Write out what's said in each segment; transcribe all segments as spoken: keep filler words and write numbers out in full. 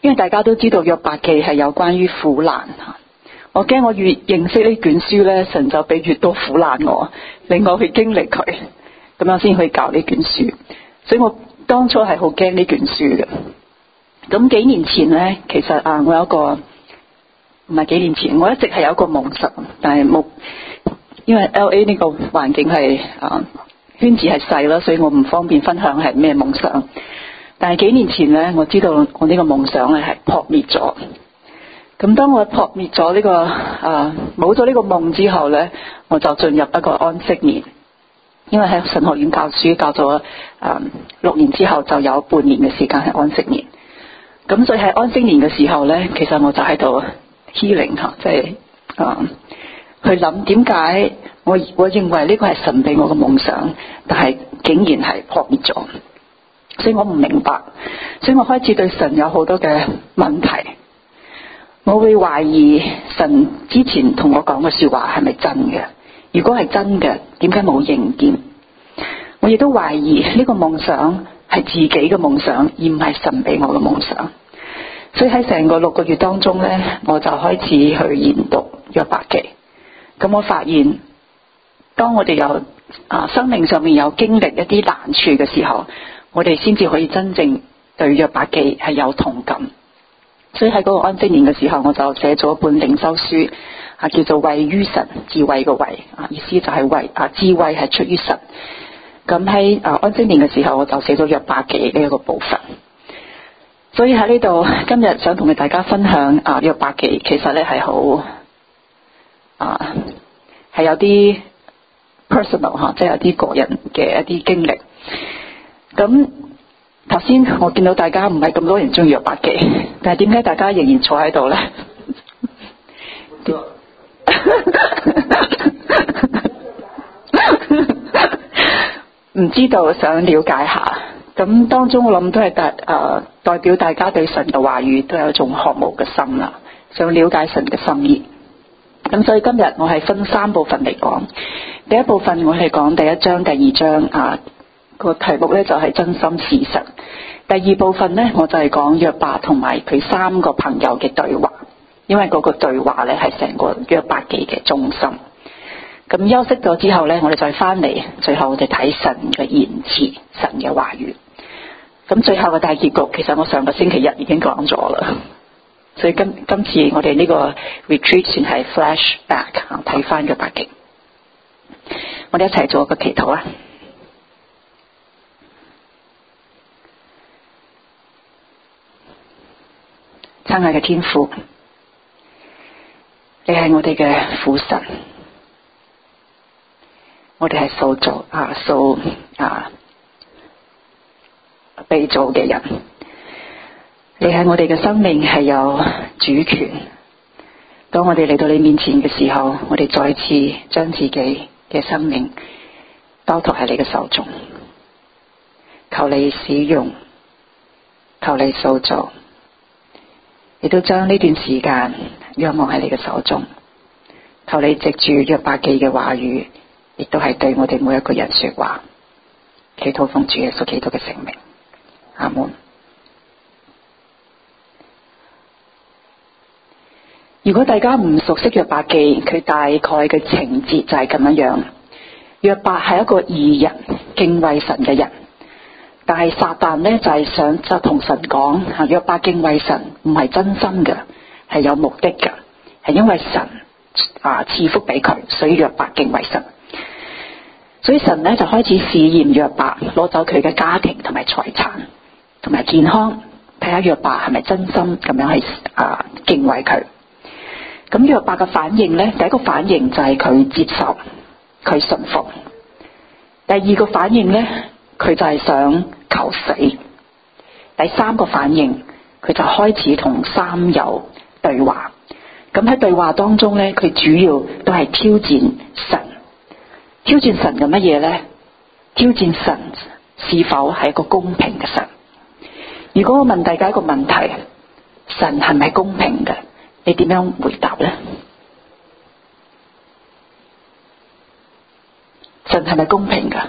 因為大家都知道約伯記係有關於苦難吓，我驚我越認識呢卷書咧，神就俾越多苦難我，令我去經歷佢，咁樣先去教呢卷書。所以我當初係好驚呢卷書嘅。咁幾年前咧，其實啊，我有一個唔係幾年前，我一直係有一個夢想，但係冇，因為 L A 呢個環境係啊圈子係細啦，所以我唔方便分享係咩夢想。但係幾年前咧，我知道我呢個夢想咧係撲滅咗。咁當我撲滅咗呢個啊冇咗呢個夢之後咧，我就進入一個安息年。因為喺神學院教書教咗啊六年之後，就有半年嘅時間係安息年。咁所以喺安息年嘅時候咧，其實我就喺度 healing 吓，即係啊去諗點解我我認為呢個係神俾我嘅夢想，但係竟然係撲滅咗，所以我唔明白，所以我開始對神有好多嘅問題，我會懷疑神之前同我講嘅說話係咪真嘅？如果係真嘅，點解冇應驗？我亦都懷疑呢個夢想係自己嘅夢想，而唔係神俾我嘅夢想。所以喺成個六個月當中呢，我就開始去研讀約伯記。咁我發現，當我哋有啊生命上面有經歷一啲難處嘅時候，我哋先至可以真正對約伯記係有同感。所以喺嗰個安息年嘅時候，我就寫咗一本靈修書，啊叫做慧於神，智慧嘅慧，啊意思就係慧啊智慧係出於神。咁喺啊安息年嘅時候，我就寫咗約伯記呢一個部分。所以喺呢度今日想同大家分享啊約伯記，其實咧係好啊係有啲 personal 吓，即係有啲個人嘅一啲經歷。咁頭先我見到大家唔係咁多人中意約伯記，但係點解大家仍然坐喺度咧？唔知道，想了解下。咁當中我諗都係代誒代表大家對神嘅話語都有一種渴慕嘅心啦，想了解神嘅心意。咁所以今日我係分三部分嚟講。第一部分我係講第一章、第二章啊，個題目咧就係真心是神。第二部分咧我就係講約伯同埋佢三個朋友嘅對話，因為嗰個對話咧係成個約伯記嘅中心。咁休息咗之後咧，我哋再翻嚟，最後我哋睇神嘅言辭，神嘅話語。咁最後嘅大結局，其實我上個星期日已經講咗啦，所以今今次我哋呢個 retreat 算係 flashback 睇翻約伯記。我哋一齊做一個祈禱啊！親愛嘅天父，你係我哋嘅父神，我哋係塑造啊塑啊被造嘅人。你喺我哋嘅生命係有主權。當我哋嚟到你面前嘅時候，我哋再次將自己嘅生命交託喺你嘅手中，求你使用，求你塑造，亦都將呢段時間仰望喺你嘅手中。求你藉住約伯記嘅話語，亦都係對我哋每一個人說話。祈禱奉主耶穌基督嘅聖名，阿門。如果大家唔熟悉約伯記，佢大概嘅情節就係咁樣樣。約伯係一個義人，敬畏神嘅人，但係撒旦呢，就係想就同神講，約伯敬畏神唔係真心嘅，係有目的嘅，係因為神啊賜福俾佢，所以約伯敬畏神。所以神呢，就開始試驗約伯，攞走佢嘅家庭同埋財產同埋健康，睇下約伯係咪真心咁樣去啊敬畏佢。咁約伯嘅反應呢，第一個反應就係佢接受，佢順服。第二個反應呢，佢就係想求死。第三個反應，佢就開始同三友對話。咁喺對話當中呢，佢主要都係挑戰神。挑戰神嘅乜嘢呢？挑戰神是否係一個公平嘅神？如果我問大家一個問題，神係咪公平嘅？你點樣回答呢？神係咪公平噶？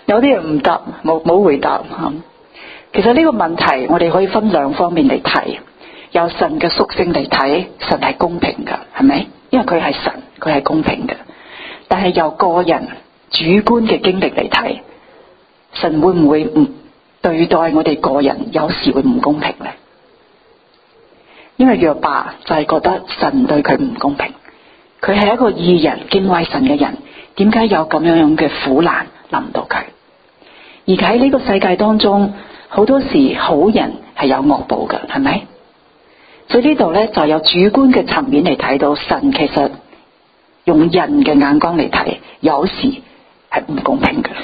有啲人唔答，冇冇回答吓。其實呢個問題我哋可以分兩方面嚟睇，由神嘅屬性嚟睇，神係公平噶，係咪？因為佢係神，佢係公平嘅。但係由個人主觀嘅經歷嚟睇，神會唔會唔對待我哋個人有時會唔公平呢？因為約伯就係覺得神對佢唔公平，佢係一個義人敬畏神嘅人，點解有咁樣樣嘅苦難臨到佢？而喺呢個世界當中，好多時好人係有惡報嘅，係咪？所以呢度呢，就有主觀嘅層面嚟睇到神其實用人嘅眼光嚟睇，有時係唔公平嘅。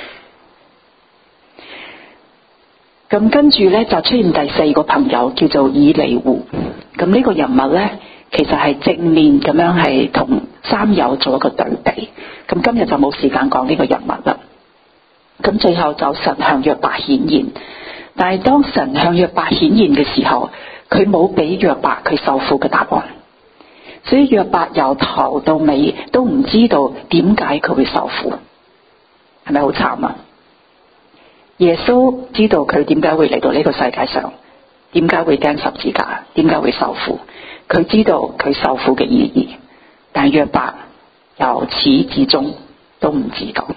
咁跟住呢，就出現第四個朋友叫做以利戶。咁呢個人物呢，其實係正面咁樣係同三友做一個對比。咁今日就冇時間講呢個人物啦。咁最後就神向約伯顯現，但係當神向約伯顯現嘅時候，佢冇俾約伯佢受苦嘅答案，所以約伯由頭到尾都唔知道點解佢會受苦，係咪好慘啊？耶穌知道佢點解會嚟到呢個世界上，點解會釘十字架，點解會受苦，佢知道佢受苦嘅意義，但約伯由始至終都唔知道。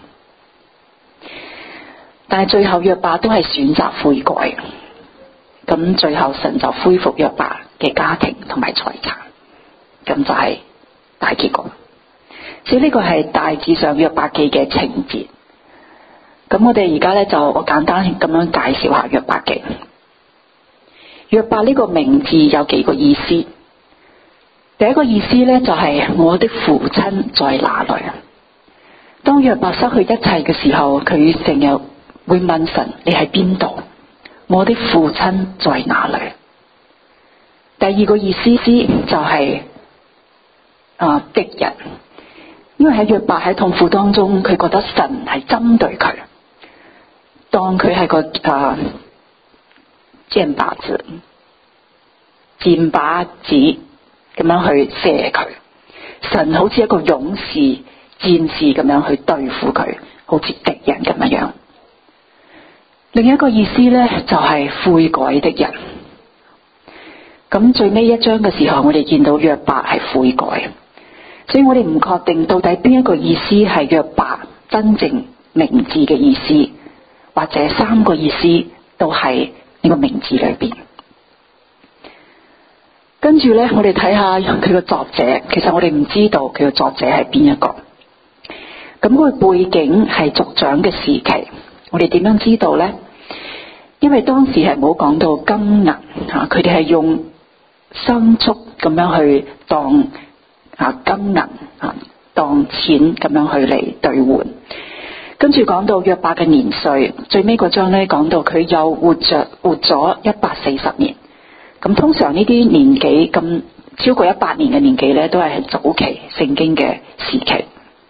但係最後約伯都係選擇悔改，咁最後神就恢復約伯嘅家庭同埋財產，咁就係大結果。所以呢個係大致上約伯記嘅情節。咁我哋而家咧就我簡單咁樣介紹下約伯記。約伯呢個名字有幾個意思。第一個意思咧就係、是、我的父親在哪裏。當約伯失去一切嘅時候，佢成日會問神：你喺邊度？我的父親在哪裏？第二個意思就係、是、啊敵人，因為喺約伯喺痛苦當中，佢覺得神係針對佢，當佢係個啊箭靶子、箭靶子咁樣去射佢，神好似一個勇士、戰士咁樣去對付佢，好似敵人咁樣樣。另一個意思呢，就係、是、悔改的人。咁最尾一章嘅時候，我哋見到約伯係悔改，所以我哋唔確定到底邊一個意思係約伯真正名字嘅意思，或者三個意思都係呢個名字裏邊。跟住呢，我哋睇下佢個作者，其實我哋唔知道佢個作者係邊一個。咁佢背景係族長嘅時期，我哋點樣知道呢？因為當時係冇講到金銀吓，佢哋係用牲畜咁樣去當啊金銀啊當錢咁樣去嚟兌換。跟住講到約伯嘅年歲，最尾嗰章咧講到佢又活着活咗一百四十年。咁通常呢啲年紀咁超過一百年嘅年紀咧，都係早期聖經嘅時期。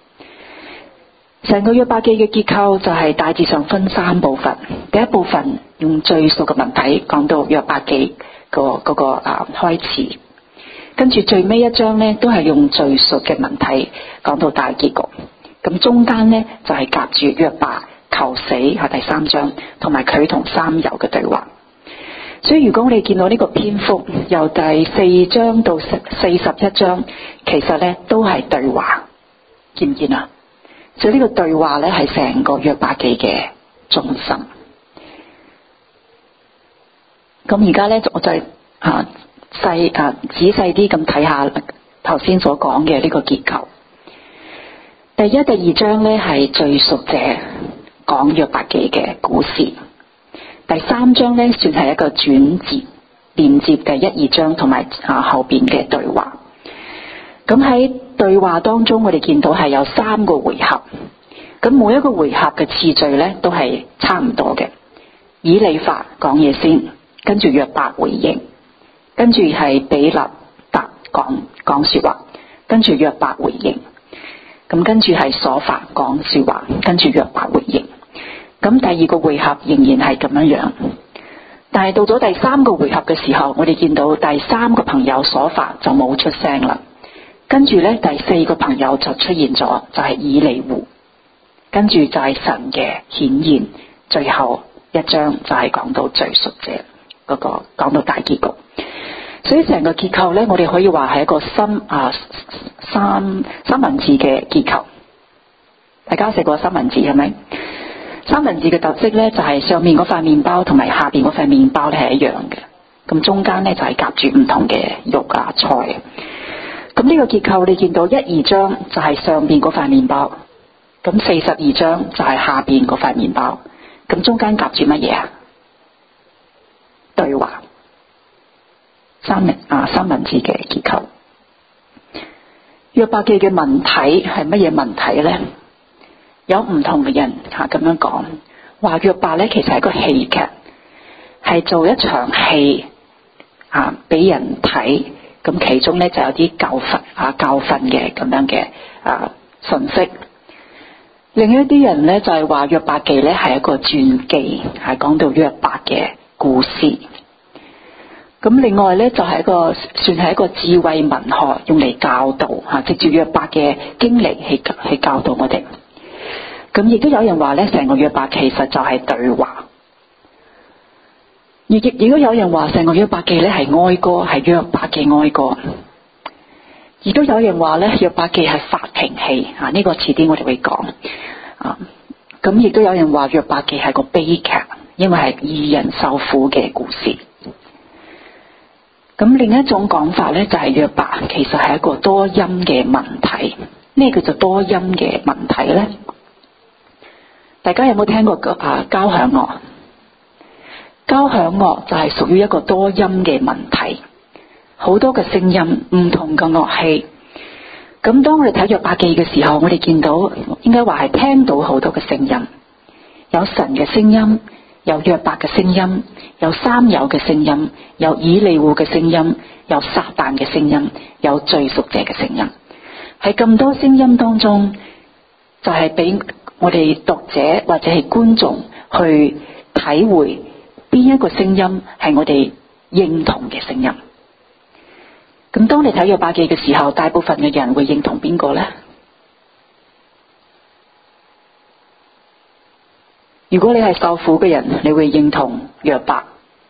成個約伯記嘅結構就係大致上分三部分。第一部分用敘述嘅文體講到約伯記個嗰個啊開始，跟住最尾一章呢都係用敘述嘅文體講到大結局。咁中間呢就係夾住約伯求死係第三章，同埋佢同三友嘅對話。所以如果我哋見到呢個篇幅由第四章到四十一章，其實呢都係對話，見唔見啊？所以呢個對話咧係成個約伯記嘅中心。咁而家咧我就啊細啊仔細啲咁睇下頭先所講嘅呢個結構。第一、第二章咧係敘述者講約伯記嘅故事。第三章咧算係一個轉折，連接第一、二章同埋啊後邊嘅對話。咁喺對話當中，我哋見到係有三個回合，咁每一個回合嘅次序咧都係差唔多嘅。以利法講嘢先，跟住約伯回應，跟住係比勒達講講說話，跟住約伯回應，咁跟住係瑣法講說話，跟住約伯回應。咁第二個回合仍然係咁樣樣，但係到咗第三個回合嘅時候，我哋見到第三個朋友瑣法就冇出聲啦。跟住咧，第四個朋友就出現咗，就係以利戶。 跟住就係神嘅顯現，最後一章就係講到最贖者嗰個，講到大結局。所以成個結構呢，我哋可以話係一個三啊三三文治嘅結構。大家食過三文治係咪？三文治嘅特色呢，就係上面嗰塊麵包同埋下邊嗰塊麵包咧係一樣嘅，咁中間呢，就係夾住唔同嘅肉啊菜。咁呢個結構你見到一二章就係上邊嗰塊麵包，咁四十二章就係下邊嗰塊麵包，咁中間夾住乜嘢啊？對話。三文啊三文治嘅結構。約伯記嘅文體係乜嘢文體呢？有唔同嘅人吓咁樣講，話約伯咧其實係一個戲劇，係做一場戲啊俾人睇，咁其中咧就有啲教訓啊教訓嘅咁樣嘅啊信息。另一啲人咧就係話約伯記咧係一個傳記，係講到約伯嘅故事。咁另外咧就係一個算係一個智慧文學，用嚟教導吓，藉住約伯嘅經歷去去教導我哋。咁亦都有人話咧，成個約伯其實就係對話。亦亦都有人話，成個約伯記咧係哀歌，係約伯嘅哀歌。亦都有人話咧，約伯記係法庭戲啊，呢個遲啲我哋會講啊。咁亦都有人話約伯記係個悲劇，因為係義人受苦嘅故事。咁另一種講法咧，就係約伯其實係一個多音嘅文體。咩叫做多音嘅文體咧？大家有冇聽過啊交響樂？交響樂就係屬於一個多音嘅文體，好多嘅聲音，唔同嘅樂器。咁當我哋睇約伯記嘅時候，我哋見到應該話係聽到好多嘅聲音，有神嘅聲音，有約伯嘅聲音，有三有嘅聲音，有以利戶嘅聲音，有撒旦嘅聲音，有最贖者嘅聲音。喺咁多聲音當中，就係俾我哋讀者或者係觀眾去體會邊一個聲音係我哋認同嘅聲音。咁當你睇約伯記嘅時候，大部分嘅人會認同邊個呢？如果你係受苦嘅人，你會認同約伯。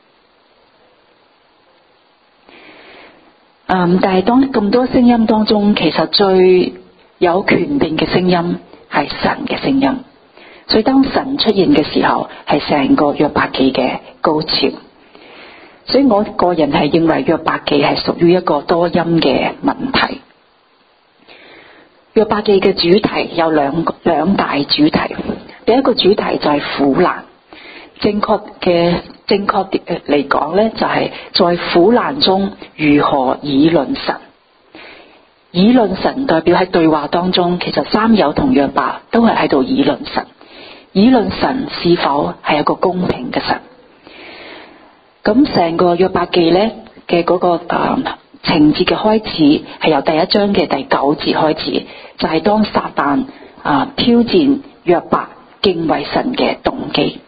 嗯，但係當咁多聲音當中，其實最有權柄嘅聲音係神嘅聲音。所以當神出現嘅時候，係成個約伯記嘅高潮。所以我個人係認為約伯記係屬於一個多音嘅文體。約伯記嘅主題有兩個兩大主題。第一個主題就係苦難。正確嘅正確嚟講呢，就係在苦難中如何議論神。議論神代表喺對話當中，其實三友同約伯都係喺度議論神。議論神是否係一個公平嘅神。咁成個約伯記呢嘅嗰個誒、呃、情節嘅開始係由第一章嘅第九節開始，就係、是、當撒旦啊、呃、挑戰約伯敬畏神嘅動機。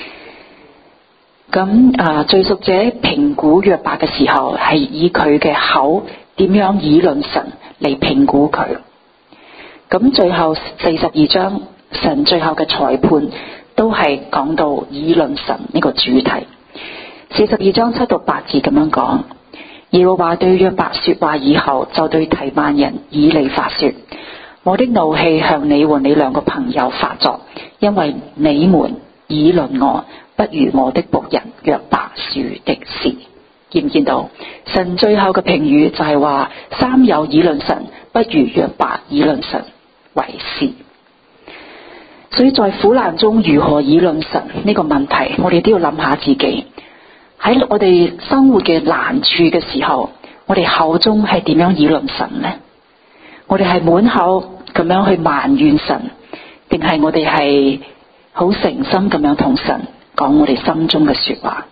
咁啊、呃，最贖者評估約伯嘅時候，係以佢嘅口點樣議論神嚟評估佢。咁最後四十二章，神最後嘅裁判都係講到議論神呢個主題。四十二章七到八節咁樣講，耶和華對約伯說話以後，就對提幔人以利法說：我的怒氣向你和你兩個朋友發作，因為你們議論我，不如我的僕人約伯說的是。見唔見到神最後嘅評語就係話，三友議論神，不如約伯議論神為是。所以在苦難中如何議論神呢個問題，我哋都要諗下自己。喺我哋生活嘅難處嘅時候，我哋口中係點樣議論神呢？我哋係滿口咁樣去埋怨神，定係我哋係好誠心咁樣同神講我哋心中嘅說話？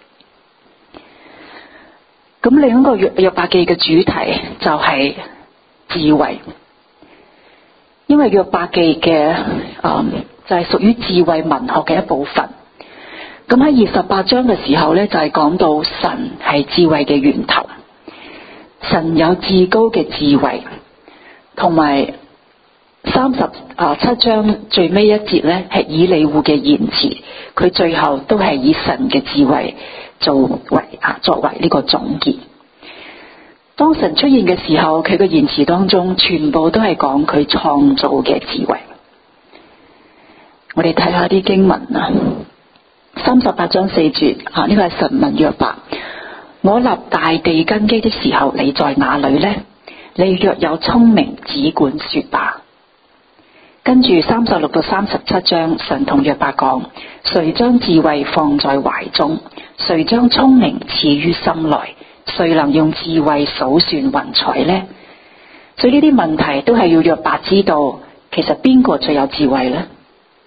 咁另一個約約伯記嘅主題就係智慧，因為約伯記嘅誒就係屬於智慧文學嘅一部分。咁喺二十八章嘅時候呢，就係講到神係智慧嘅源頭，神有至高嘅智慧，同埋三十啊七章最尾一節咧，係以利戶嘅言辭，佢最後都係以神嘅智慧作為啊作為呢個總結。當神出現嘅時候，佢嘅言辭當中全部都係講佢創造嘅智慧。我哋睇下啲經文啊，三十八章四節啊，呢個係神問約伯：我立大地根基的時候，你在哪裏呢？你若有聰明，只管說吧。跟住三十六到三十七章，神同約伯講：誰將智慧放在懷中？誰將聰明賜於心內？誰能用智慧數算雲彩呢？所以呢啲問題都係要約伯知道，其實邊個最有智慧呢？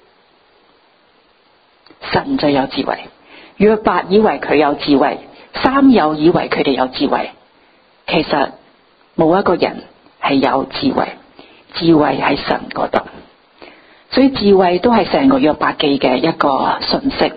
神最有智慧。約伯以為佢有智慧，三友以為佢哋有智慧，其實冇一個人係有智慧，智慧喺神嗰度。所以智慧都係成個約伯記嘅一個訊息。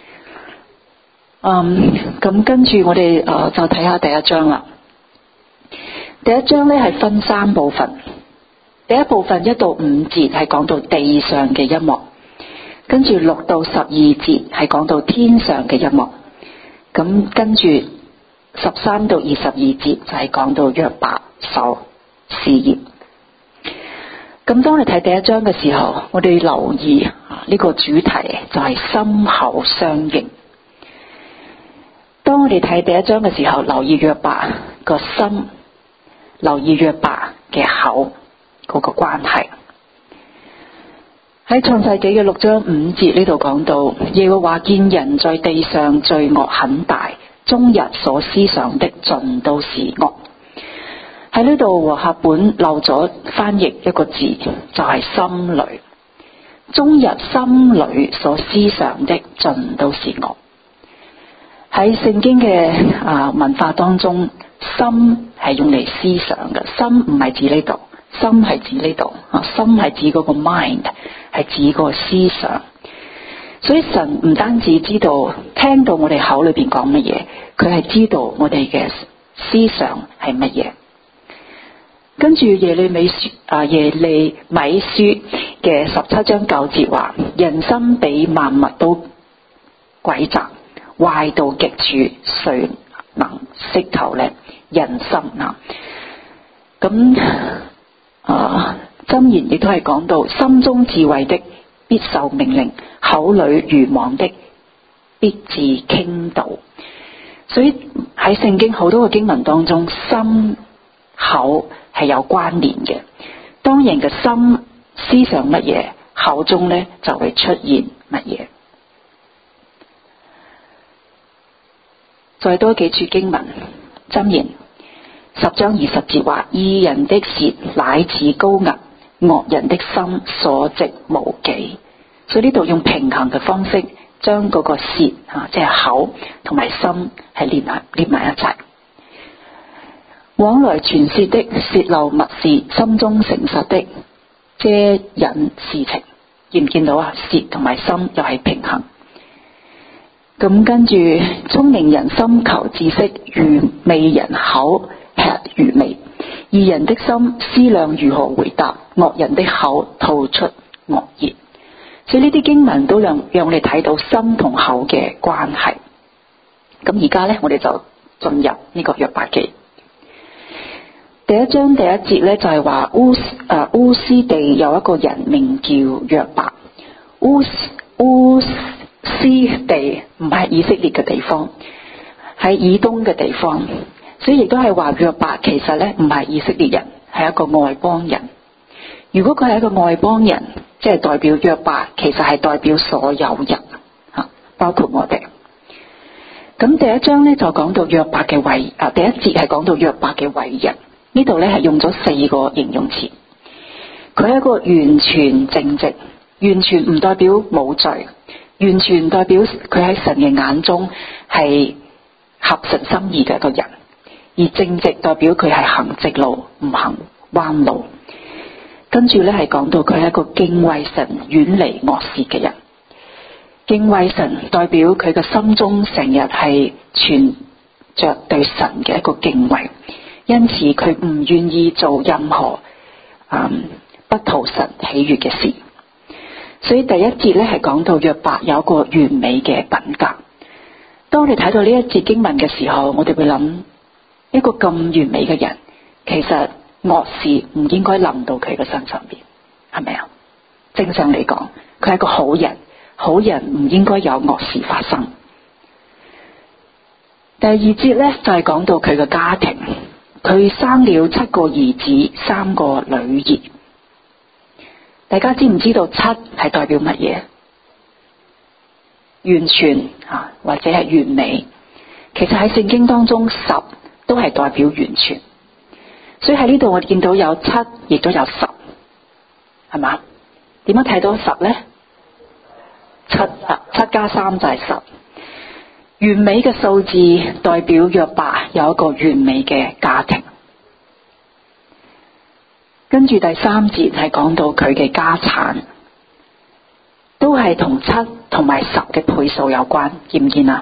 嗯，咁跟住我哋誒、呃、就睇下第一章啦。第一章咧係分三部分，第一部分一到五節係講到地上嘅一幕，跟住六到十二節係講到天上嘅一幕，咁跟住十三到二十二節就係講到約伯守事業。咁當你睇第一章嘅時候，我哋留意呢個主題就係心口相應。當我哋睇第一章嘅時候，留意約伯個心，留意約伯嘅口嗰個關係。喺創世紀嘅六章五節呢度講到，耶和華見人在地上罪惡很大，終日所思想的盡都是惡。喺呢度和合本漏咗翻譯一個字，就係、是、心裏。終日心裏所思想的盡都是惡。喺聖經嘅啊文化當中，心係用嚟思想嘅，心唔係指呢度，心係指呢度啊，心係指嗰個 mind， 係指嗰個思想。所以神唔單止知道聽到我哋口裏邊講乜嘢，佢係知道我哋嘅思想係乜嘢。跟住耶利米書啊耶利米書嘅十七章九節話：人心比萬物都詭詐，壞到極處，誰能識透呢？人心啊，咁啊箴言亦都係講到，心中智慧的必受命令，口裏愚妄的必致傾倒。所以喺聖經好多個經文當中，心口係有關聯嘅。當人嘅心思想乜嘢，口中咧就會出現乜嘢。再多幾處經文，箴言十章二十節話：義人的舌乃似高銀，惡人的心所值無幾。所以呢度用平衡嘅方式，將嗰個舌啊，即係口同埋心係連埋連埋一齊。往來傳舌的泄漏密事，心中誠實的遮隱事情。見唔見到啊？舌同埋心又係平衡。咁跟住，聰明人心求知識，愚昧人口吃愚昧。義人的心思量如何回答，惡人的口吐出惡言。所以呢啲經文都讓讓我哋睇到心同口嘅關係。咁而家呢，我哋就進入呢個約伯記。第一章第一節呢，就係話烏誒烏斯地有一個人名叫約伯。烏烏斯地唔係以色列嘅地方，喺以東嘅地方，所以亦都係話約伯其實呢唔係以色列人，係一個外邦人。如果佢係一個外邦人，即係代表約伯其實係代表所有人吓，包括我哋。咁第一章呢，就講到約伯嘅偉啊，第一節係講到約伯嘅偉人。呢度呢係用咗四個形容詞，佢係一個完全正直，完全唔代表冇罪，完全代表佢喺神嘅眼中係合神心意嘅一個人，而正直代表佢係行直路，唔行彎路。跟住呢係講到佢係一個敬畏神、遠離惡事嘅人。敬畏神代表佢嘅心中成日係存着對神嘅一個敬畏。因此佢唔願意做任何、嗯、 不討神喜悅嘅事。所以第一節咧係講到約伯有一個完美嘅品格。當我哋睇到呢一節經文嘅時候，我哋會諗，一個咁完美嘅人，其實惡事唔應該臨到佢嘅身上邊，係咪啊？正常嚟講，佢係一個好人，好人唔應該有惡事發生。第二節咧就係講到佢嘅家庭，佢生了七個兒子，三個女兒。大家知唔知道七係代表乜嘢？完全啊，或者係完美。其實喺聖經當中，十都係代表完全。所以喺呢度我見到有七，亦都有十，係嘛？點樣睇到十呢？七啊，七加三就係十。完美嘅數字代表約伯有一個完美嘅家庭。跟住第三節係講到佢嘅家產，都係同七同埋十嘅倍數有關，見唔見啊？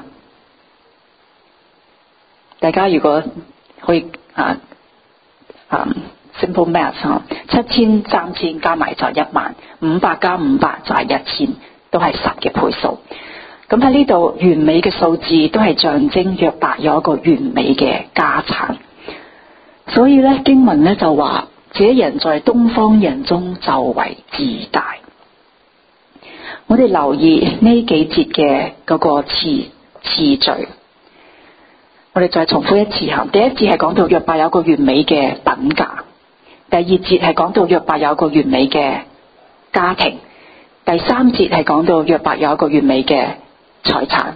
大家如果可以啊啊 simple math 啊，七千三千加埋就一萬，五百加五百就係一千，都係十嘅倍數。咁喺呢度完美嘅數字都係象徵約伯有一個完美嘅家產。所以咧經文咧就話，這人在東方人中就為自大。我哋留意呢幾節嘅嗰個次次序，我哋再重複一次吓。第一節係講到約伯有個完美嘅品格，第二節係講到約伯有個完美嘅家庭，第三節係講到約伯有一個完美嘅財產。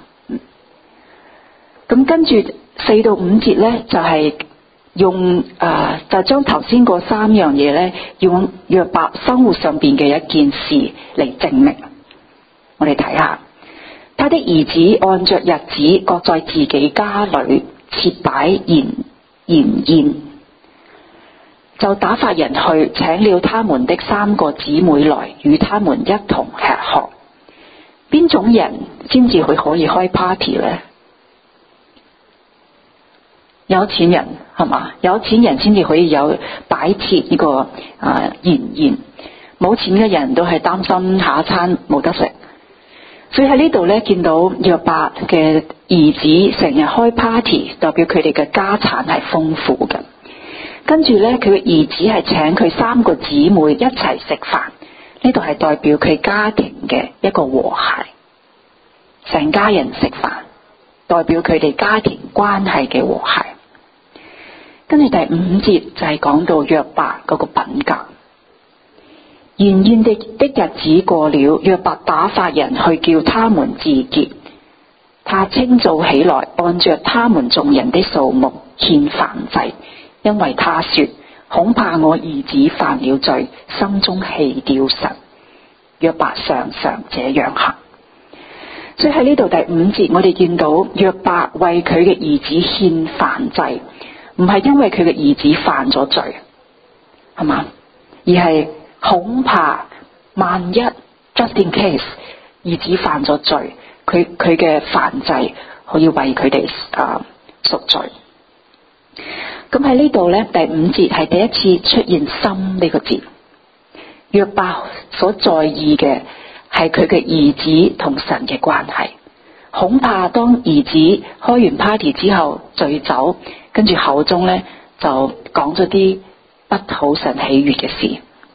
咁跟住四到五節咧就係、是。用誒、呃、就將頭先嗰三樣嘢咧，用約伯生活上邊嘅一件事嚟證明。我哋睇下，他的兒子按着日子，各在自己家裏設擺筵筵宴，就打發人去請了他們的三個姊妹來，與他們一同吃喝。邊種人先至佢可以開 party 呢？有錢人係嘛？有錢人先至可以有擺設呢個啊筵宴，冇錢嘅人都係擔心下一餐冇得食。所以喺呢度咧見到約伯嘅兒子成日開 party， 代表佢哋嘅家產係豐富嘅。跟住咧佢嘅兒子係請佢三個姊妹一齊食飯，呢度係代表佢家庭嘅一個和諧，成家人食飯代表佢哋家庭關係嘅和諧。跟住第五節就係講到約伯嗰個品格。筵宴的的日子過了，約伯打發人去叫他們自潔。他清早起來，按着他們眾人的數目獻燔祭，因為他說：恐怕我兒子犯了罪，心中棄掉神。約伯常常這樣行。所以喺呢度第五節，我哋見到約伯為佢嘅兒子獻燔祭。唔係因為佢嘅兒子犯咗罪，係嘛？而係恐怕萬一 just in case 兒子犯咗罪，佢佢嘅燔祭可以為佢哋啊贖罪。咁喺呢度咧，第五節係第一次出現心呢個字。約伯所在意嘅係佢嘅兒子同神嘅關係。恐怕當兒子開完 party 之後醉酒，跟住口中咧就講咗啲不討神喜悅嘅事。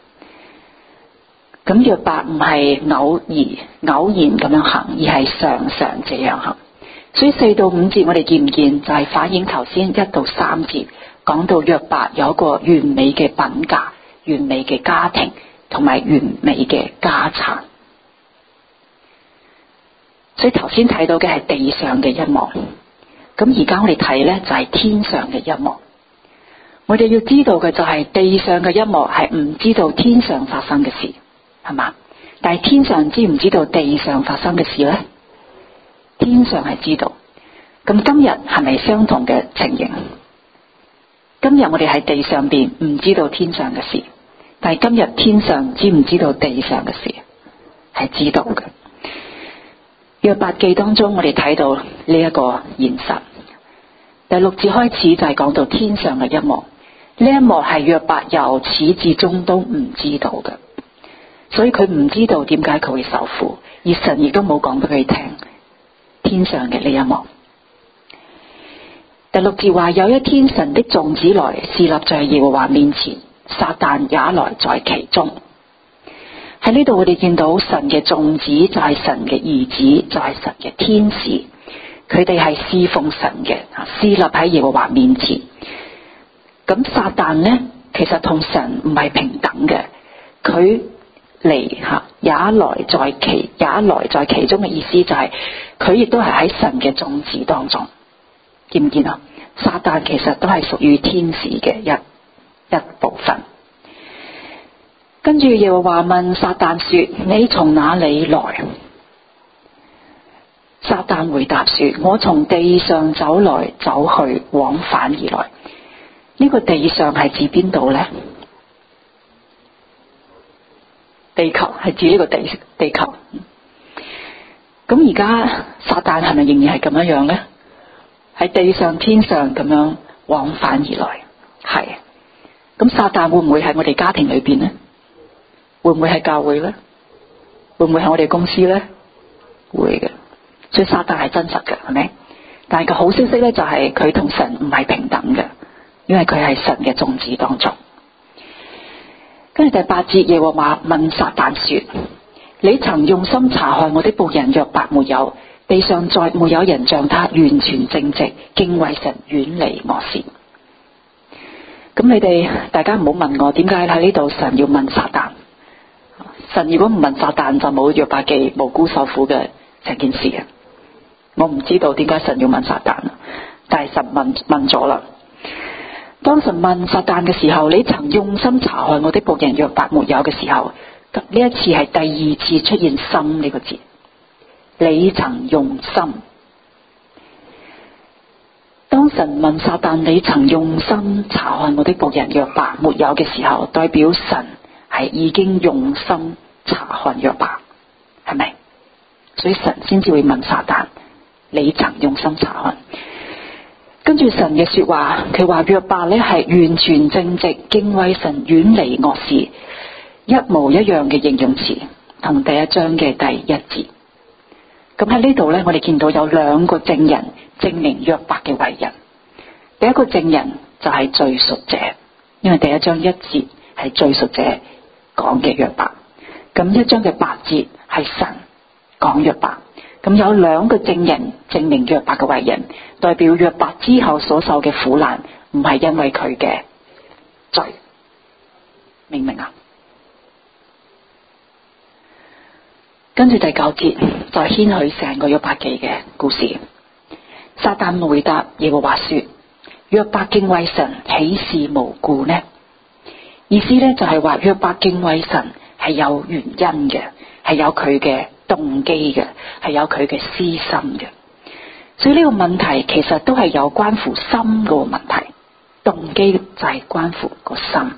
咁約伯唔係偶爾偶然咁樣行，而係常常這樣行。所以四到五節我哋見唔見就係、是、反映頭先一到三節講到約伯有一個完美嘅品格、完美嘅家庭同埋完美嘅家產。所以頭先睇到嘅係地上嘅一幕，咁而家我哋睇呢就係天上嘅一幕。我哋要知道嘅就係地上嘅一幕係唔知道天上發生嘅事，係嘛？但係天上知唔知道地上發生嘅事呢？天上係知道。咁今日係咪相同嘅情形？今日我哋喺地上邊唔知道天上嘅事，但係今日天上知唔知道地上嘅事？係知道嘅。約伯記當中我哋睇到呢一個現實。第六節開始就係講到天上嘅一幕， 呢一幕係約伯由始至終都唔知道嘅，所以佢唔知道點解佢會受苦，而神亦都冇講俾佢聽天上嘅呢一幕。第六節話，有一天神的眾子來，侍立在耶和華面前，撒旦也來在其中。喺呢度我哋見到神嘅眾子就係神嘅兒子，就係神嘅天使，佢哋係侍奉神嘅，侍立喺耶和華面前。咁撒旦呢，其實同神唔係平等嘅，佢嚟吓也來在其也來在其中嘅意思就係佢亦都係喺神嘅眾子當中。見唔見啊？撒旦其實都係屬於天使嘅一一部分。跟住耶和華問撒旦說：你從哪裏來？撒旦回答說：我從地上走來走去，往返而來。呢、這個地上係指邊度呢？地球係指呢個地地球。咁而家撒旦係咪仍然係咁樣樣呢？喺地上天上咁樣往返而來，係。咁撒旦會唔會喺我哋家庭裏邊呢？會唔會喺教會呢？會唔會喺我哋公司呢？會嘅。所以撒旦係真實嘅，係咪？但係個好消息呢，就係佢同神唔係平等嘅，因為佢係神嘅眾子當中。跟住第八節，耶和華問撒旦說：你曾用心查看我的僕人約伯沒有？地上再沒有人像他完全正直，敬畏神，遠離惡事。咁你哋大家唔好問我點解喺呢度神要問撒旦。神如果唔問撒旦，就冇約伯記無辜受苦嘅成件事嘅。我唔知道點解神要問撒旦，但係神問問咗啦。當神問撒旦嘅時候，你曾用心查看我的僕人約伯沒有嘅時候，呢一次係第二次出現心呢個字。你曾用心。當神問撒旦你曾用心查看我的僕人約伯沒有嘅時候，代表神係已經用心查看約伯，係咪？所以神先至會問撒旦你曾用心查看。跟住神嘅說話，佢話約伯呢係完全正直，敬畏神，遠離惡事，一模一樣嘅形容詞，同第一章嘅第一節。咁喺呢度呢，我哋見到有兩個證人證明約伯嘅為人。第一個證人就係敘述者，因為第一章一節係敘述者講嘅約伯，咁一章嘅八節係神講約伯。咁有兩個證人證明約伯嘅為人，代表約伯之後所受嘅苦難唔係因為佢嘅罪，明唔明啊？跟住第九節就係牽許成個約伯記嘅故事。撒旦回答耶和華說：約伯敬畏神，豈是無故呢？意思咧就係話約伯敬畏神係有原因嘅，係有佢嘅動機嘅，係有佢嘅私心嘅。所以呢個問題其實都係有關乎心個問題，動機就係關乎個心。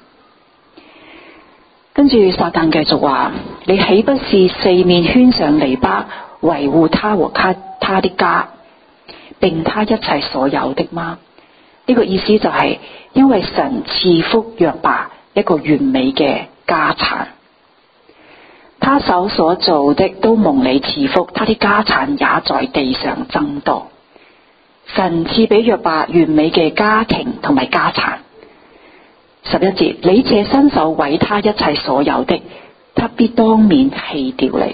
跟住撒旦繼續話：你豈不是四面圈上籬笆，維護他和他他的家，並他一切所有的嗎？呢個意思就係因為神賜福約伯一個完美嘅家產，他手所做的都蒙你賜福，他的家產也在地上增多。神賜俾約伯完美嘅家庭同埋家產。十一節，你且伸手毀他一切所有的，他必當面棄掉你。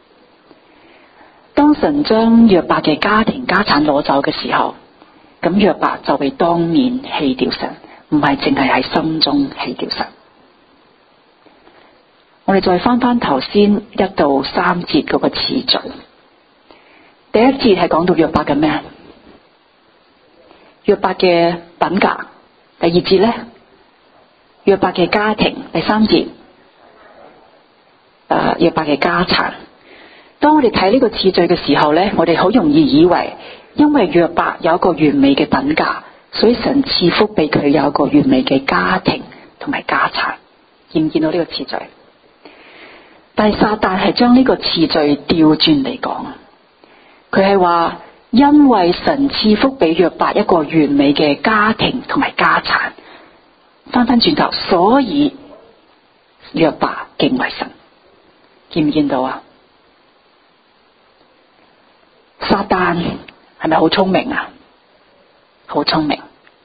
當神將約伯嘅家庭家產攞走嘅時候，咁約伯就會當面棄掉神，唔係淨係喺心中棄掉神。我哋再翻翻頭先一到三節嗰個次序。第一節係講到約伯嘅咩？約伯嘅品格。第二節呢？約伯嘅家庭。第三節，誒，約伯嘅家產。當我哋睇呢個次序嘅時候呢，我哋好容易以為，因為約伯有一個完美嘅品格，所以神賜福俾佢有一個完美嘅家庭同埋家產。見唔見到呢個次序？但係撒旦係將呢個次序調轉嚟講，佢係話因為神賜福俾約伯一個完美嘅家庭同埋家產， 翻翻轉頭，所以約伯敬畏神。見唔見到啊？撒旦係咪好聰明啊？好聰明。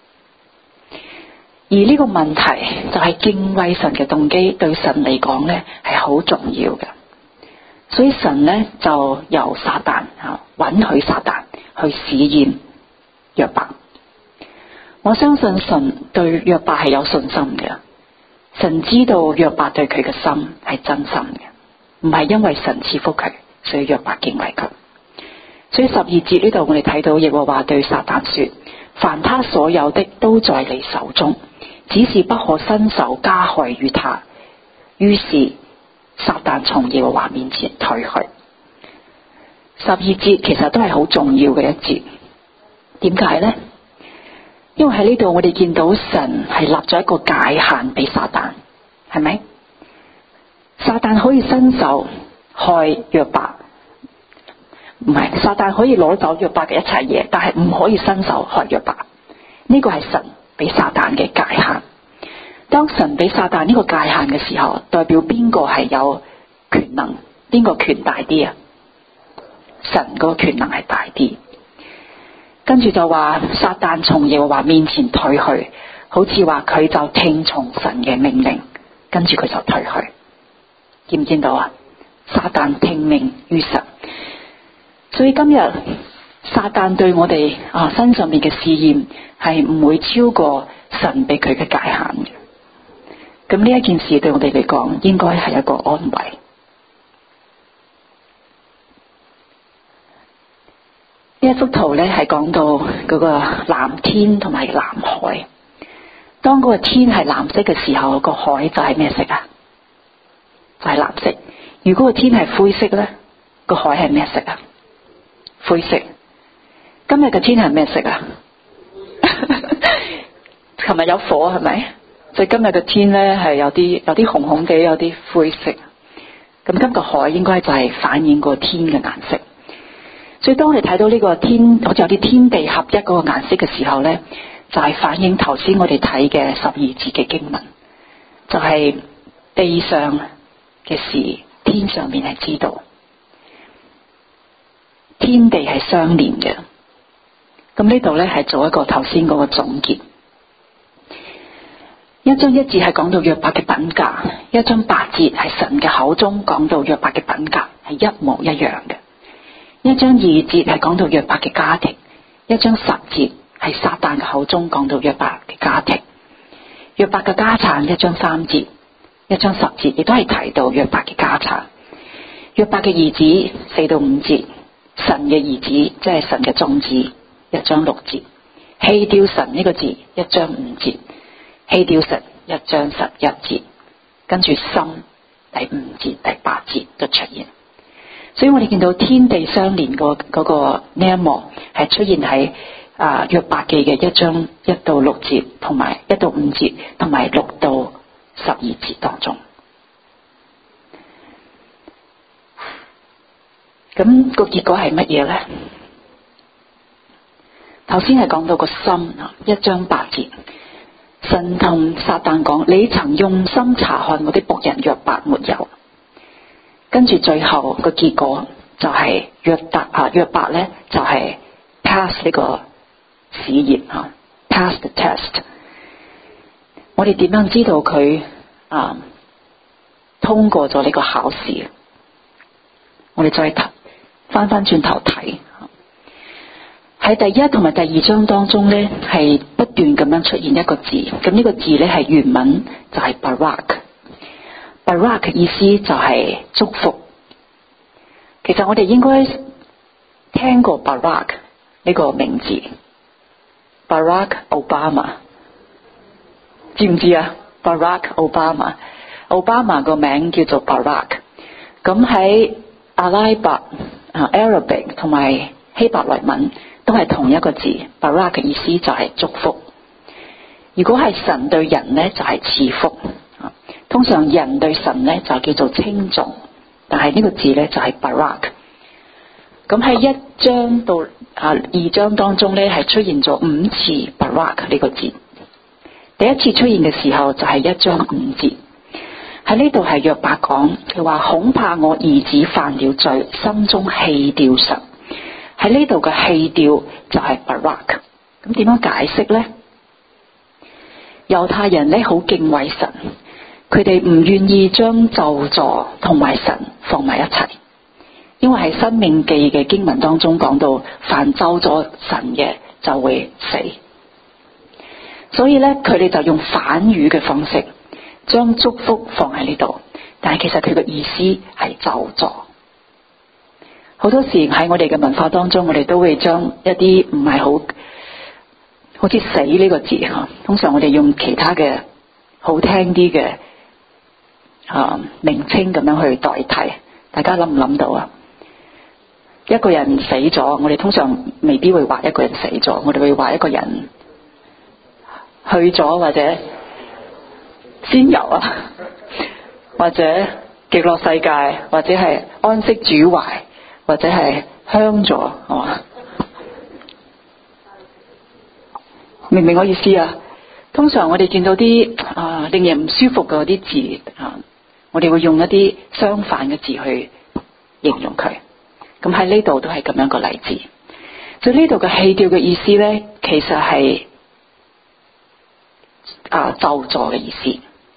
而呢個問題就係敬畏神嘅動機對神嚟講呢係好重要嘅，所以神呢就由撒旦啊允許撒旦去試驗約伯。我相信神對約伯係有信心嘅，神知道約伯對佢嘅心係真心嘅，唔係因為神賜福佢，所以約伯敬畏佢。所以十二節呢度我哋睇到耶和華對撒旦說：凡他所有的都在你手中，只是不可伸手加害於他。於是撒旦從耶和華面前退去。十二節其實都係好重要嘅一節，點解呢？因為喺呢度我哋見到神係立咗一個界限俾撒旦，係咪？撒旦可以伸手害約伯，唔係，撒旦可以攞走約伯嘅一切嘢，但係唔可以伸手害約伯。呢個係神俾撒旦嘅界限。當神俾撒旦呢個界限嘅時候，代表邊個係有權能？邊個權大啲啊？神嗰個權能係大啲。跟住就話撒旦從耶和華面前退去，好似話佢就聽從神嘅命令，跟住佢就退去。見唔見到啊？撒旦聽命於神。所以今日撒旦對我哋啊身上面嘅試驗係唔會超過神俾佢嘅界限嘅。咁呢一件事對我哋嚟講應該係一個安慰。呢一幅圖咧係講到嗰個藍天同埋藍海。當嗰個天係藍色嘅時候，個海就係咩色啊？就係藍色。如果個天係灰色咧，個海係咩色啊？灰色。今日嘅天係咩色啊？琴日有火係咪？所以今日嘅天咧係有啲有啲紅紅地，有啲灰色。咁今個海應該就係反映個天嘅顏色。所以當我哋睇到呢個天好似有啲天地合一嗰個顏色嘅時候咧，就係反映頭先我哋睇嘅十二節嘅經文，就係地上嘅事，天上面係知道，天地係相連嘅。咁呢度咧係做一個頭先嗰個總結。一章一節係講到約伯嘅品格，一章八節係神嘅口中講到約伯嘅品格係一模一樣嘅。一章二節係講到約伯嘅家庭，一章十節係撒旦嘅口中講到約伯嘅家庭。約伯嘅家產一章三節，一章十節亦都係提到約伯嘅家產。約伯嘅兒子四到五節，神嘅兒子即係神嘅眾子一章六節，棄掉神呢個字一章五節，棄掉神一章十一節，跟住心第五節第八節都出現。所以我哋見到天地相連個嗰個呢一幕係出現喺啊約伯記嘅一章一到六節，同埋一到五節，同埋六到十二節當中。咁個結果係乜嘢咧？頭先係講到個心啊，一章八節，神同撒旦講：你曾用心查看我的僕人約伯沒有？跟住最後個結果就係約伯啊，約伯咧就係、是、pass 呢個試驗啊 ，pass the test。我哋點樣知道佢啊通過咗呢個考試？我哋再翻翻轉頭睇，喺第一同埋第二章當中咧，係不斷咁樣出現一個字，咁呢個字咧係原文就係 barak。Barak 意思就係祝福。其實我哋應該聽過 Barak 呢個名字 ，Barack Obama， 知唔知啊 ？Barack Obama， Obama 個名叫做 Barak。咁喺阿拉伯啊 Arabic 同埋希伯來文都係同一個字 ，Barak 嘅意思就係祝福。如果係神對人咧，就係賜福。通常人對神咧就叫做稱頌，但係呢個字咧就係 Barak。咁喺一章到啊二章當中咧係出現咗五次 Barak 呢個字。 第一次出現嘅時候就係一章五節，喺呢度係約伯講，佢話恐怕我兒子犯了罪，心中棄掉神。喺呢度嘅棄掉就係 Barak。咁點樣解釋呢？猶太人呢好敬畏神，佢哋唔願意將咒詛同埋神放埋一齊，因為喺申命記嘅經文當中講到，凡咒詛神嘅就會死。所以咧，佢哋就用反語嘅方式，將祝福放喺呢度，但係其實佢嘅意思係咒詛。好多時喺我哋嘅文化當中，我哋都會將一啲唔係好，好似死呢個字吓，通常我哋用其他嘅好聽啲嘅啊名稱咁樣去代替。大家諗唔諗到啊？一個人死咗，我哋通常未必會話一個人死咗，我哋會話一個人去咗，或者仙遊啊，或者極樂世界，或者係安息主懷，或者係香咗，係嘛？明唔明我意思啊？通常我哋見到啲啊令人唔舒服嘅嗰啲字啊，我哋會用一啲相反嘅字去形容佢。咁喺呢度都係咁樣個例子。所以呢度嘅棄掉嘅意思咧，其實係啊咒詛嘅意思。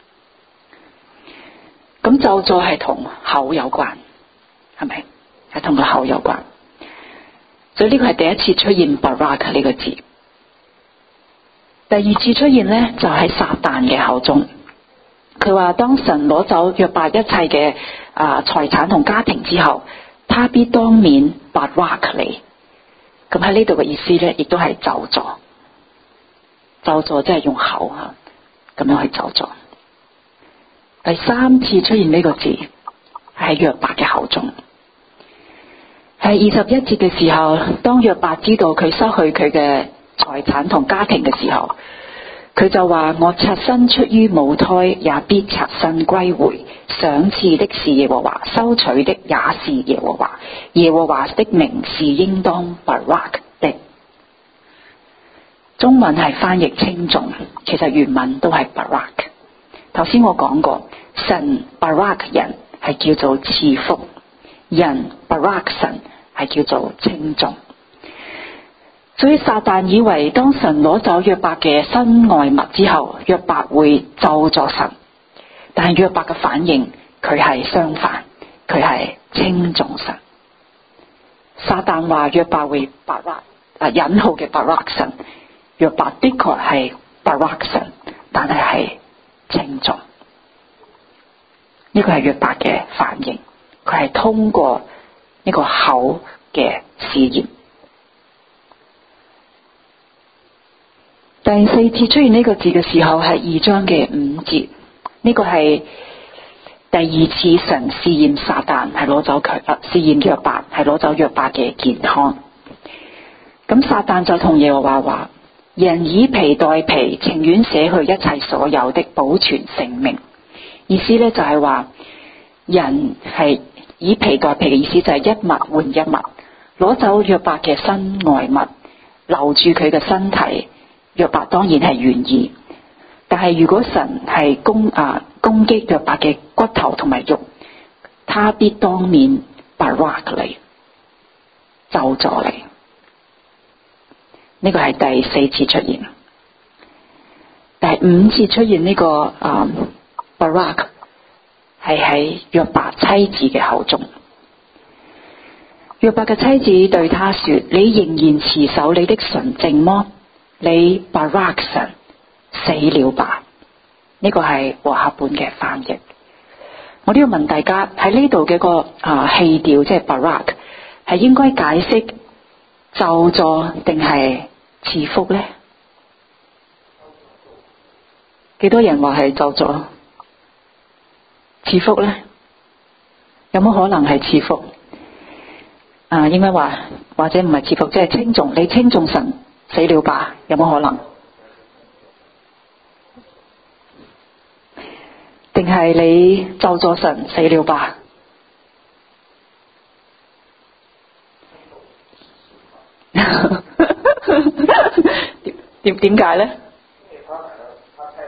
咁咒詛係同口有關，係咪？係同個口有關。所以呢個係第一次出現 Barak 呢個字。第二次出現咧，就喺撒旦嘅口中。佢話當神攞走約伯一切嘅啊財產同家庭之後，他必當面 Barak 你。咁喺呢度嘅意思咧，亦都係咒詛。咒詛即係用口吓咁樣去咒詛。第三次出現呢個字喺約伯嘅口中，喺二十一節嘅時候，當約伯知道佢失去佢嘅財產同家庭嘅時候，佢就話：我赤身出於母胎，也必赤身歸回。賞賜的是耶和華，收取的也是耶和華。耶和華的名是應當 Barak 的。中文係翻譯稱頌，其實原文都係 Barak。頭先我講過，神 Barak 人係叫做賜福，人 Barak 神係叫做稱頌。所以撒旦以為當神攞走約伯嘅身外物之後，約伯會咒詛神，但係約伯嘅反應佢係相反，佢係稱頌神。撒旦話約伯會 Barak 啊引號嘅 Barak 神，約伯的確係 Barak 神，但係係稱頌。呢個係約伯嘅反應，佢係通過呢個口嘅試驗。第四次出現呢個字嘅時候係二章嘅五節，呢、這個係第二次神試驗撒旦，係攞走佢，試驗約伯係攞走約伯嘅健康。咁撒旦就同耶和華話：人以皮代皮，情願捨去一切所有的，保存性命。意思咧就係話，人係以皮代皮嘅意思就係一物換一物，攞走約伯嘅身外物，留住佢嘅身體。約伯當然係願意，但係如果神係攻啊攻擊約伯嘅骨頭同埋肉，他必當面 Barak 你，咒詛你。呢個係第四次出現。第五次出現呢、這個啊 Barak 係喺約伯妻子嘅口中。約伯嘅妻子對他說：你仍然持守你的純正麼？你 Barak 神死了吧？呢、這個係和合本嘅翻譯。我都要問大家喺呢度嘅個啊棄掉，即係 Barak 係應該解釋咒詛定係賜福呢？幾多人話係咒詛？賜福呢？有冇可能係賜福？啊，應該話或者唔係賜福，即係稱頌。你稱頌神死了吧？有冇可能？定係你咒詛神死了吧？點點點解咧？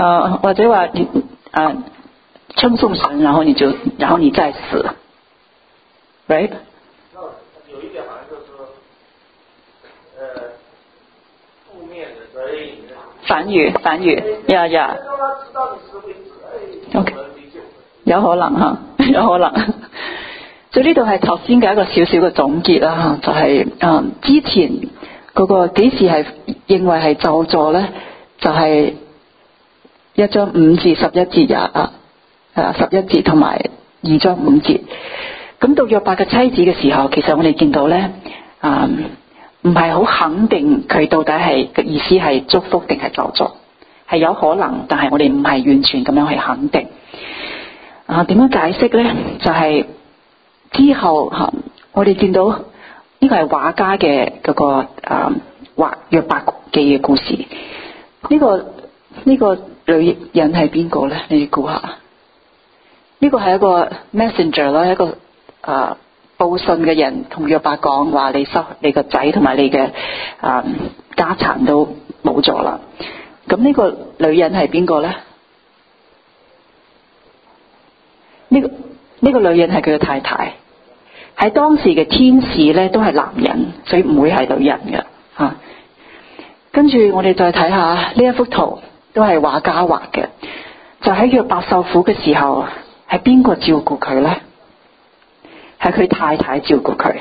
呃，或者話你啊稱頌神，然後你就然後你再死 ，right？ 有一點好像就是說，呃，負面的責任。 反語，反語，呀呀。OK， 有可能嚇，有可能。所以呢度係頭先嘅一個小小嘅總結啦，就係、是、誒、嗯、之前嗰個幾時係認為係咒詛咧，就係、是、一章五至十一節啊，誒十一節同埋二章五節。咁到約伯嘅妻子嘅時候，其實我哋見到咧，誒唔係好肯定佢到底係嘅意思係祝福定係咒詛，係有可能，但係我哋唔係完全咁樣去肯定。啊，點樣解釋咧？就係、是、之後嚇，我哋見到呢個係畫家嘅嗰、那個誒畫約伯記嘅故事。呢、這個呢、這個女人係邊個咧？你哋估下？呢、這個係一個 messenger 啦，一個誒、呃、報信嘅人，同約伯講話：你收你個仔同埋你嘅誒、呃、家產都冇咗啦。咁呢個女人係邊個咧？呢、這個呢、這個女人係佢嘅太太。喺當時嘅天使咧都係男人，所以唔會係女人嘅嚇、啊。跟住我哋再睇下呢一幅圖，都係畫家畫嘅。就喺約伯受苦嘅時候，係邊個照顧佢咧？係佢太太照顧佢。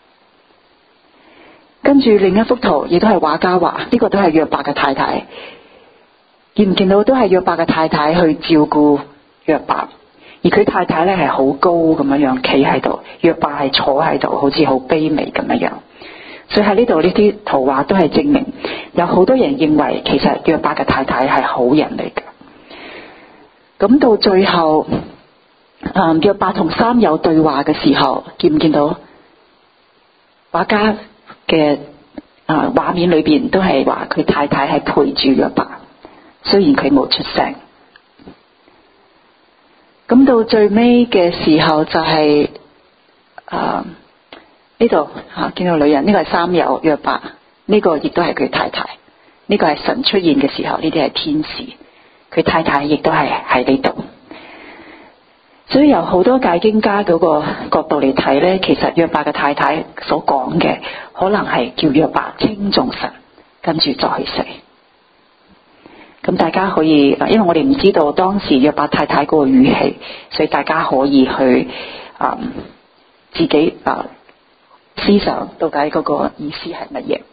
跟住另一幅圖亦都係畫家畫，呢、這個都係約伯嘅太太。見唔見到都係約伯嘅太太去照顧約伯？而佢太太咧係好高咁樣樣企喺度，約伯係坐喺度，好似好卑微咁樣樣。所以喺呢度呢啲圖畫都係證明，有好多人認為其實約伯嘅太太係好人嚟嘅。咁到最後，嗯，約伯同三友對話嘅時候，見唔見到畫家嘅啊畫面裏邊都係話佢太太係陪住約伯，雖然佢冇出聲。咁到最尾嘅時候就係誒呢度吓見到女人，呢、這個係三友約伯，呢、這個亦都係佢太太，呢、這個係神出現嘅時候，呢啲係天使，佢太太亦都係喺呢度。所以由好多解經家嗰個角度嚟睇咧，其實約伯嘅太太所講嘅可能係叫約伯稱頌神，跟住再去死。咁大家可以，因為我哋唔知道當時約伯太太嗰個語氣，所以大家可以去啊、嗯、自己啊、呃、思想到底嗰個意思係乜嘢。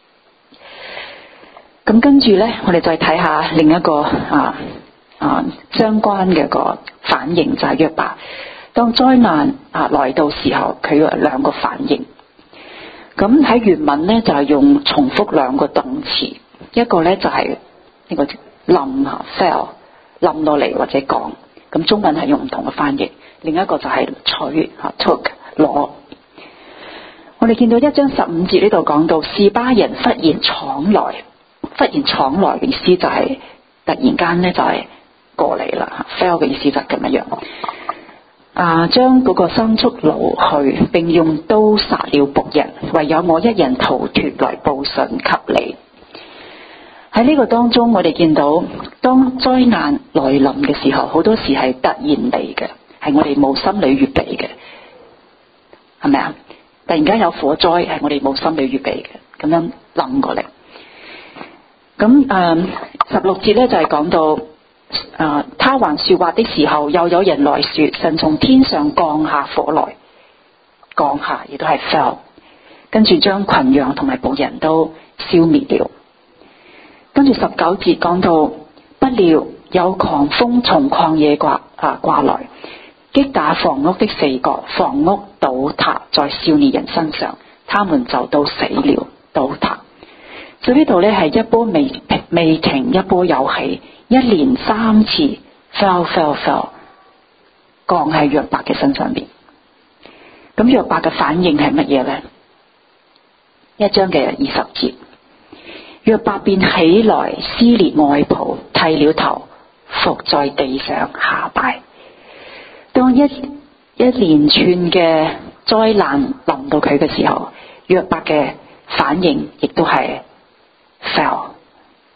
咁跟住咧，我哋再睇下另一個啊啊相關嘅個反應，就係約伯當災難啊來到時候，佢有兩個反應。咁喺原文咧就係、是、用重複兩個動詞，一個咧就係、是。呢個冧啊 fell 冧落嚟或者降，咁中文係用唔同嘅翻譯。另一個就係取啊 took 攞。我哋見到一章十五節呢度講到示巴人忽然闖來，忽然闖來嘅意思就係、是、突然間咧就係過嚟啦。fell 嘅意思就係咁樣樣。啊，將嗰個牲畜擄去，並用刀殺了僕人，唯有我一人逃脫來報信給你。喺呢個當中，我哋見到當災難來臨嘅時候，好多時係突然嚟嘅，係我哋冇心理預備嘅，係咪啊？突然間有火災，係我哋冇心理預備嘅，咁樣冧過嚟。咁誒，十六節咧就係講到誒、呃，他還說話的時候，又有人來說，神從天上降下火來，降下亦都係 fell， 跟住將群羊同埋僕人都消滅了。跟住十九節講到，不料有狂風從曠野刮啊刮來，擊打房屋的四角，房屋倒塌在少年人身上，他們就都死了，倒塌。所以呢度呢係一波未未停，一波又起，一連三次 fell fell fell 降喺約伯嘅身上面。咁約伯嘅反應係乜嘢呢？一章嘅二十節。約伯便起來撕裂外袍，剃了頭，伏在地上下拜。當一一連串嘅災難臨到佢嘅時候，約伯嘅反應亦都係 fell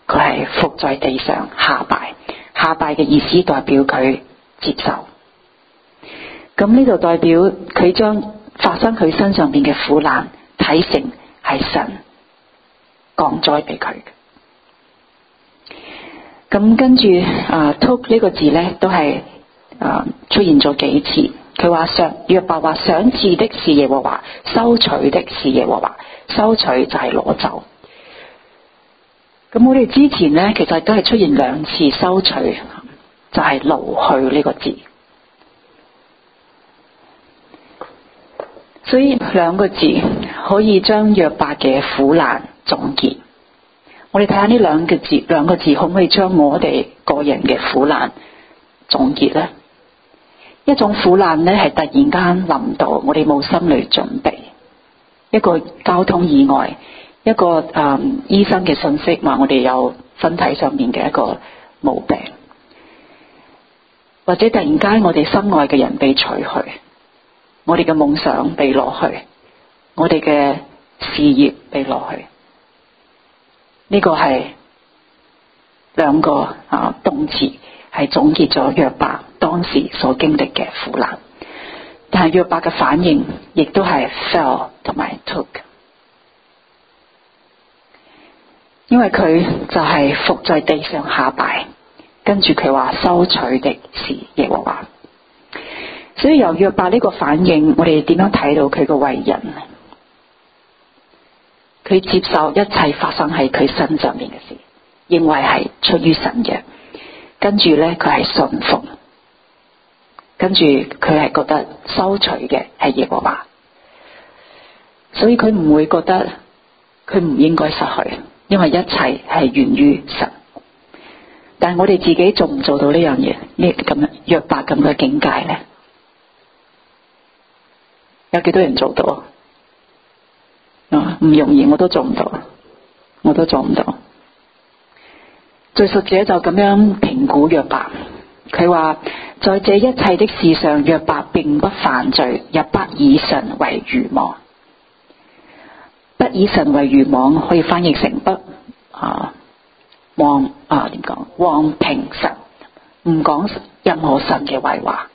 佢係伏在地上下拜。下拜嘅意思代表佢接受。咁呢度代表佢將發生佢身上邊嘅苦難睇成係神降災俾佢。咁跟住啊 took 呢個字咧都係啊出現咗幾次。佢話上約伯話賞賜的是耶和華，收取的是耶和華。收取就係攞走。咁我哋之前咧其實都係出現兩次收取，就係擄去呢個字。所以兩個字可以將約伯嘅苦難總結。我哋睇下呢兩個字，兩個字可唔可以將我哋個人嘅苦難總結呢？一種苦難呢係突然間臨到，我哋冇心理準備，一個交通意外，一個誒、嗯、醫生嘅信息話我哋有身體上面嘅一個毛病，或者突然間我哋心愛嘅人被取去，我哋嘅夢想被攞去，我哋嘅事業被攞去。呢、這個係兩個啊動詞，係總結咗約伯當時所經歷嘅苦難。但係約伯嘅反應亦都係 fell 同埋 took， 因為佢就係伏在地上下拜，跟住佢話收取的是耶和華。所以由約伯呢個反應，我哋點樣睇到佢個為人？佢接受一切發生喺佢身上面嘅事，認為係出於神嘅，跟住咧佢係信服，跟住佢係覺得收取嘅係耶和華，所以佢唔會覺得佢唔應該失去，因為一切係源於神。但係我哋自己做唔做到呢樣嘢？呢咁樣約伯咁嘅境界咧，有幾多人做到？啊，唔容易，我都做唔到，我都做唔到。敘述者就咁樣評估約伯，佢話在這一切的事上，約伯並不犯罪，也不以神為愚妄。不以神為愚妄可以翻譯成不啊妄啊點講？妄評神，唔講任何神嘅壞話。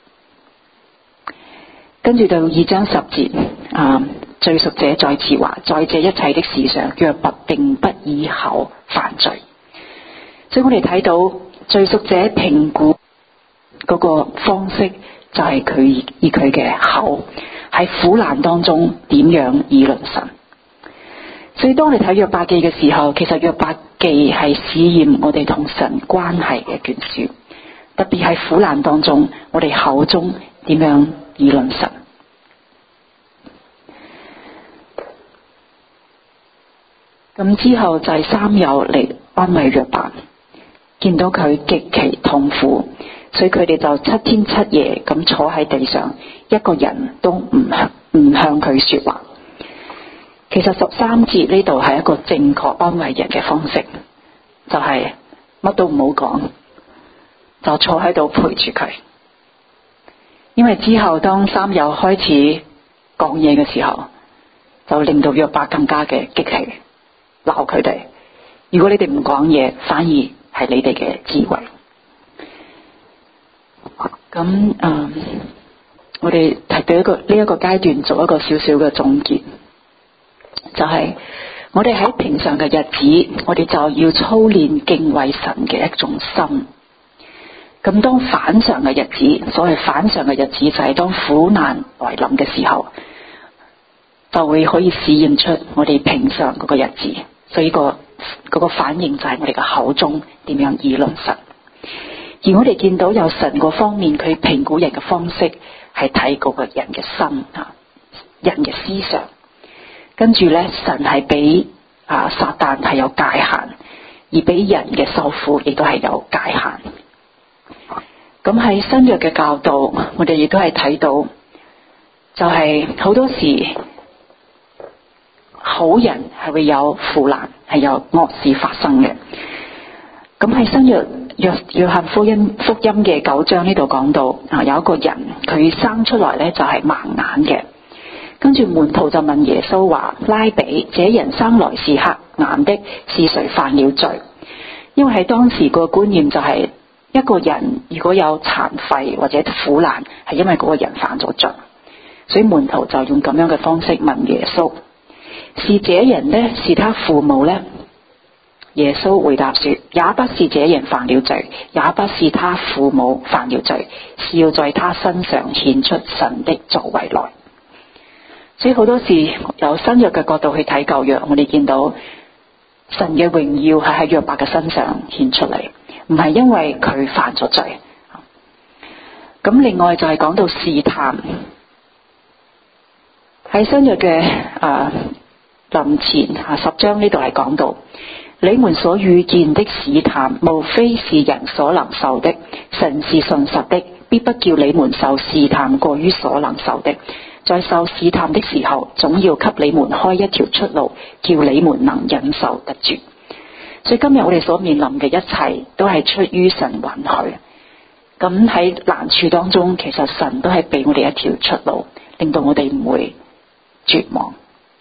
跟住到二章十節啊。敘述者再次話，在這一切的事上，約伯並不以口犯罪。所以我哋睇到敘述者評估嗰個方式，就係佢以佢嘅口喺苦難當中點樣議論神。所以當你睇約伯記嘅時候，其實約伯記係試驗我哋同神關係嘅卷書，特別係苦難當中，我哋口中點樣議論神。咁之後就係三友嚟安慰約伯，見到佢極其痛苦，所以佢哋就七天七夜咁坐喺地上，一個人都唔向唔向佢說話。其實十三節呢度係一個正確安慰人嘅方式，就係乜都唔好講，就坐喺度陪住佢。因為之後當三友開始講嘢嘅時候，就令到約伯更加嘅激氣。鬧佢哋，如果你哋唔講嘢，反而係你哋嘅智慧。咁嗯，我哋提到一個呢一個階段做一個少少嘅總結，就係、是、我哋喺平常嘅日子，我哋就要操練敬畏神嘅一種心。咁當反常嘅日子，所謂反常嘅日子就係當苦難來臨嘅時候，就會可以試驗出我哋平常嗰個日子。所以、嗰個、嗰個反應就係我哋嘅口中點樣議論神。而我哋見到有神個方面，佢評估人嘅方式係睇嗰個人嘅心啊，人嘅思想。跟住咧，神係俾啊撒旦係有界限，而俾人嘅受苦亦都係有界限。咁喺新約嘅教導，我哋亦都係睇到，就係好多時好人係會有苦難，係有惡事發生嘅。咁喺新約約約翰福音福音嘅九章呢度講到啊，有一個人佢生出來咧就係盲眼嘅，跟住門徒就問耶穌話：拉比，這人生來是瞎眼的，是誰犯了罪？ 因為喺當時個觀念就係一個人如果有殘廢或者苦難，係因為嗰個人犯咗罪，所以門徒就用咁樣嘅方式問耶穌：是這人呢？是他父母呢？耶穌回答說：也不是這人犯了罪，也不是他父母犯了罪，是要在他身上顯出神的作為來。所以好多時由新約嘅角度去睇舊約，我哋見到神嘅榮耀係喺約伯嘅身上顯出嚟，唔係因為佢犯咗罪。咁另外就係講到試探，喺新約嘅啊臨前啊十章呢度係講到，你們所遇見的試探，無非是人所能受的，神是信實的，必不叫你們受試探過於所能受的。在受試探的時候，總要給你們開一條出路，叫你們能忍受得住。所以今日我哋所面臨嘅一切都係出於神允許。咁喺難處當中，其實神都係俾我哋一條出路，令到我哋唔會絕望。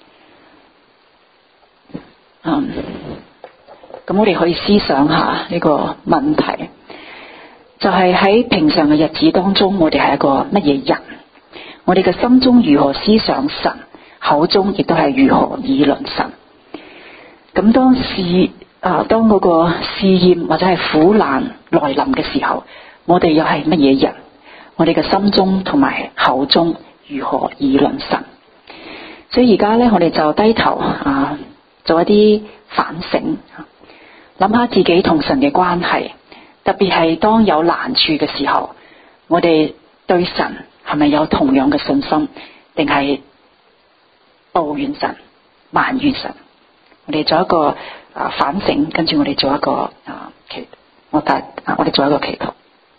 嗯，咁我哋可以思想下呢個問題，就係喺平常嘅日子當中，我哋係一個乜嘢人？我哋嘅心中如何思想神，口中亦都係如何議論神。咁當試啊，當嗰個試驗或者係苦難來臨嘅時候，我哋又係乜嘢人？我哋嘅心中同埋口中如何議論神？所以而家咧，我哋就低頭啊，做一啲反省，諗下自己同神嘅關係，特別係當有難處嘅時候，我哋對神係咪有同樣嘅信心，定係抱怨神、埋怨神？我哋做一個啊反省，跟住我哋做一個啊祈，我哋啊我哋做一個祈禱。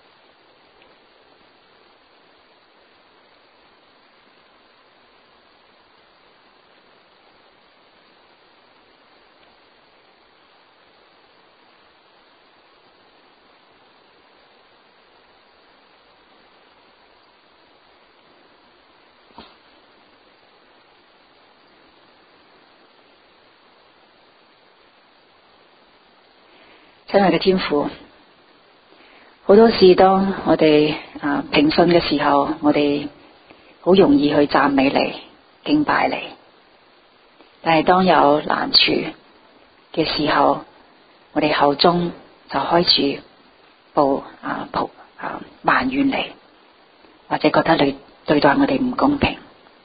親愛嘅天父，好多事當我哋啊平順嘅時候，我哋好容易去讚美你、敬拜你；但係當有難處嘅時候，我哋口中就開始報啊報啊埋怨你，或者覺得你對待我哋唔公平。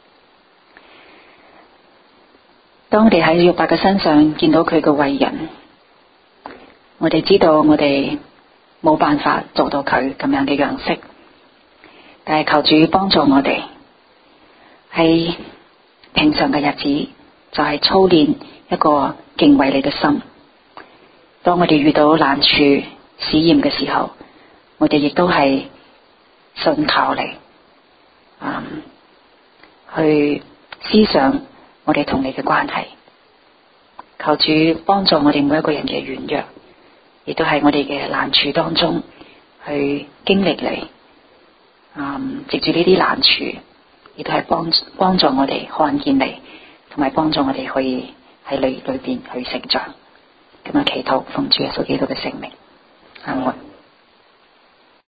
當我哋喺約伯嘅身上見到佢嘅為人，我哋知道我哋冇辦法做到佢咁樣嘅樣式，但係求主幫助我哋喺平常嘅日子就係操練一個敬畏你嘅心。當我哋遇到難處試驗嘅時候，我哋亦都係信靠你，嗯，去思想我哋同你嘅關係。求主幫助我哋每一個人嘅軟弱，亦都係我哋嘅難處當中去經歷你，嗯，藉住呢啲難處，亦都係幫幫助我哋看見你，同埋幫助我哋可以喺你裏邊去成長。咁樣祈禱，奉主耶穌基督嘅聖名，阿門。